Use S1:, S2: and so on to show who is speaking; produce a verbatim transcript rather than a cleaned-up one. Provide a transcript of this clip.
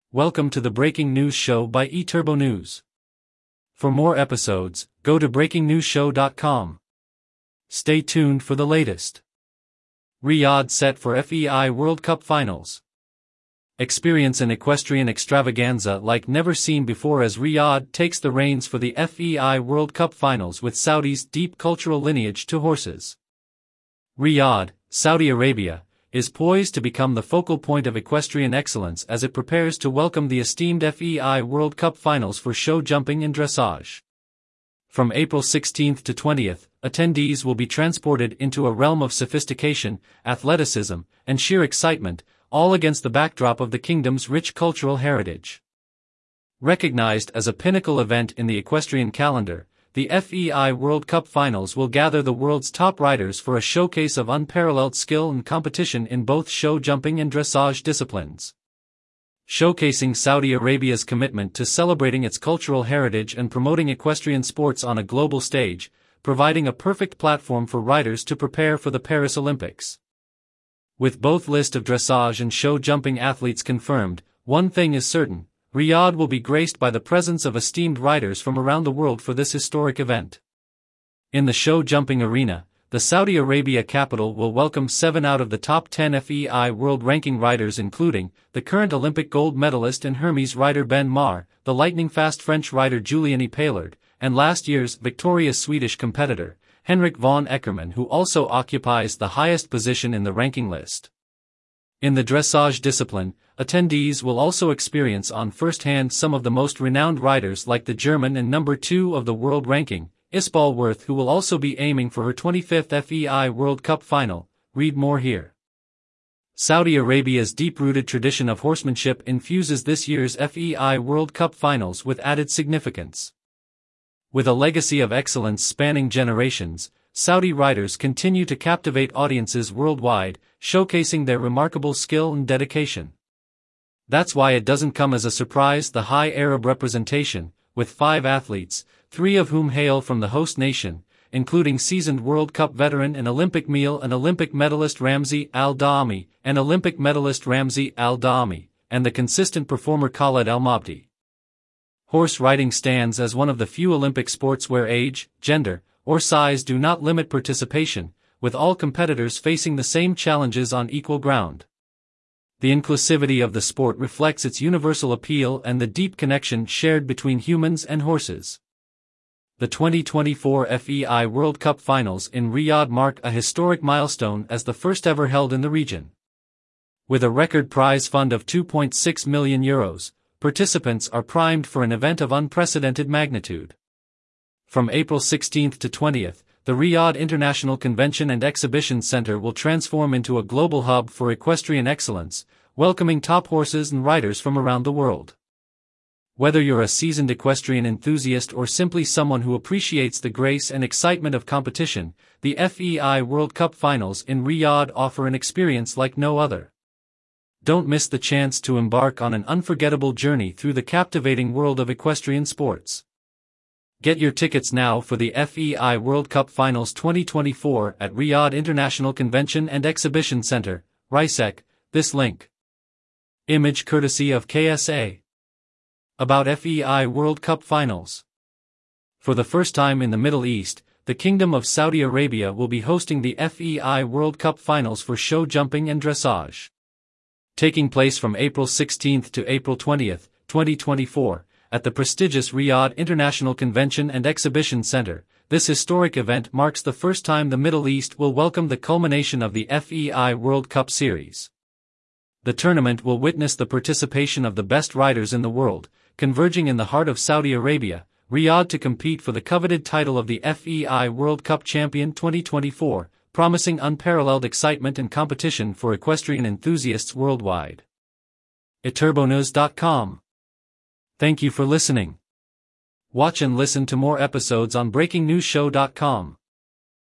S1: Welcome to the Breaking News Show by eTurbo News. For more episodes, go to breaking news show dot com. Stay tuned for the latest. Riyadh set for F E I World Cup Finals. Experience an equestrian extravaganza like never seen before as Riyadh takes the reins for the F E I World Cup Finals with Saudi's deep cultural lineage to horses. Riyadh, Saudi Arabia, is poised to become the focal point of equestrian excellence as it prepares to welcome the esteemed F E I World Cup Finals for show jumping and dressage. From April sixteenth to twentieth, attendees will be transported into a realm of sophistication, athleticism, and sheer excitement, all against the backdrop of the kingdom's rich cultural heritage. Recognized as a pinnacle event in the equestrian calendar, the F E I World Cup Finals will gather the world's top riders for a showcase of unparalleled skill and competition in both show jumping and dressage disciplines. Showcasing Saudi Arabia's commitment to celebrating its cultural heritage and promoting equestrian sports on a global stage, providing a perfect platform for riders to prepare for the Paris Olympics. With both list of dressage and show jumping athletes confirmed, one thing is certain: Riyadh will be graced by the presence of esteemed riders from around the world for this historic event. In the show jumping arena, the Saudi Arabia capital will welcome seven out of the top ten F E I world ranking riders, including the current Olympic gold medalist and Hermes rider Ben Mar, the lightning-fast French rider Julian Epaillard, and last year's victorious Swedish competitor, Henrik von Eckermann, who also occupies the highest position in the ranking list. In the dressage discipline, attendees will also experience on first-hand some of the most renowned riders like the German and number two of the world ranking, Isabelle Werth, who will also be aiming for her twenty-fifth F E I World Cup final. Read more here. Saudi Arabia's deep-rooted tradition of horsemanship infuses this year's F E I World Cup Finals with added significance. With a legacy of excellence spanning generations, Saudi riders continue to captivate audiences worldwide, showcasing their remarkable skill and dedication. That's why it doesn't come as a surprise the high Arab representation, with five athletes, three of whom hail from the host nation, including seasoned World Cup veteran and Olympic meal and Olympic medalist Ramzi Al-Daami, and Olympic medalist Ramzi Al-Daami, and the consistent performer Khaled Al-Mabdi. Horse riding stands as one of the few Olympic sports where age, gender, or size do not limit participation, with all competitors facing the same challenges on equal ground. The inclusivity of the sport reflects its universal appeal and the deep connection shared between humans and horses. The twenty twenty-four F E I World Cup Finals in Riyadh mark a historic milestone as the first ever held in the region. With a record prize fund of two point six million euros, participants are primed for an event of unprecedented magnitude. From April sixteenth to twentieth, the Riyadh International Convention and Exhibition Center will transform into a global hub for equestrian excellence, welcoming top horses and riders from around the world. Whether you're a seasoned equestrian enthusiast or simply someone who appreciates the grace and excitement of competition, the F E I World Cup Finals in Riyadh offer an experience like no other. Don't miss the chance to embark on an unforgettable journey through the captivating world of equestrian sports. Get your tickets now for the F E I World Cup Finals twenty twenty-four at Riyadh International Convention and Exhibition Center, R I S E C. This link. Image courtesy of K S A. About F E I World Cup Finals. For the first time in the Middle East, the Kingdom of Saudi Arabia will be hosting the F E I World Cup Finals for show jumping and dressage. Taking place from April sixteenth to April twentieth, twenty twenty-four, at the prestigious Riyadh International Convention and Exhibition Center, this historic event marks the first time the Middle East will welcome the culmination of the F E I World Cup Series. The tournament will witness the participation of the best riders in the world, converging in the heart of Saudi Arabia, Riyadh, to compete for the coveted title of the F E I World Cup Champion twenty twenty-four, promising unparalleled excitement and competition for equestrian enthusiasts worldwide. e turbo news dot com. Thank you for listening. Watch and listen to more episodes on breaking news show dot com.